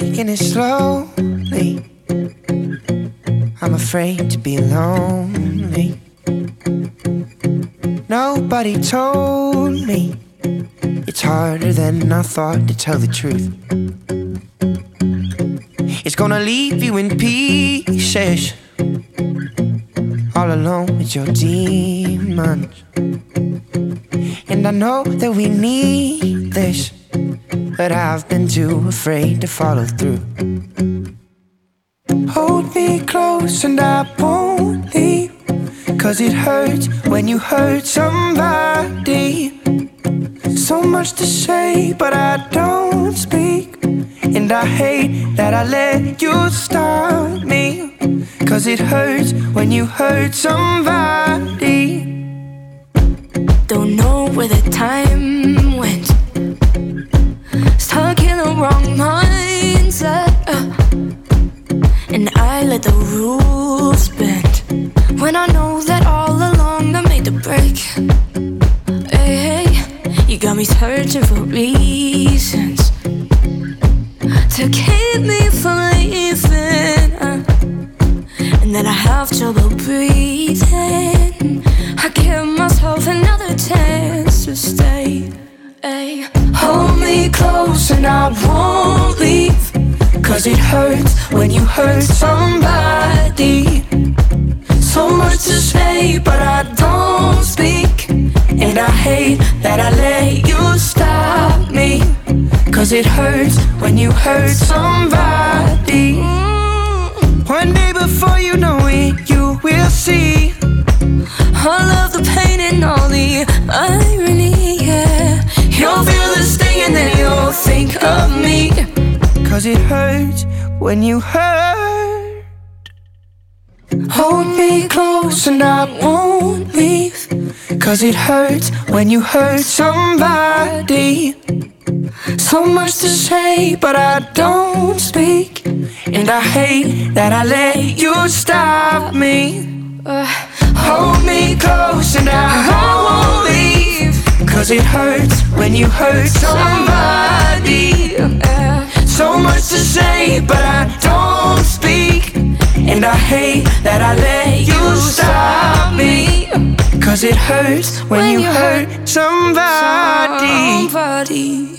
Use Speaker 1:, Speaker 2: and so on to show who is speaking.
Speaker 1: taking it slowly. I'm afraid to be lonely. Nobody told me it's harder than I thought to tell the truth. It's gonna leave you in pieces, all alone with your demons. And I know that we need this, but I've been too afraid to follow through. Hold me close and I won't leave, 'cause it hurts when you hurt somebody. So much to say, but I don't speak. And I hate that I let you stop me, 'cause it hurts when you hurt somebody.
Speaker 2: Don't know where the time went, stuck in the wrong mindset, and I let the rules bend, when I know that all along I made the break. Hey, you got me searching for reasons to keep me from leaving, and then I have trouble breathing. I give myself another chance to stay. Ay. Hold me close and I won't leave, 'cause it hurts when you hurt somebody. So much to say, but I don't speak. And I hate that I let you stop me, 'cause it hurts when you hurt somebody. One day before you know it, you will see all of the pain and all the irony, yeah. You'll feel the sting and then you'll think of me,
Speaker 1: 'cause it hurts when you hurt. Hold me close and I won't leave, 'cause it hurts when you hurt somebody. So much to say, but I don't speak. And I hate that I let you stop me. Hold me close and I won't leave, 'cause it hurts when you hurt somebody. So much to say, but I don't speak. And I hate that I let you stop me, 'cause it hurts when you hurt somebody.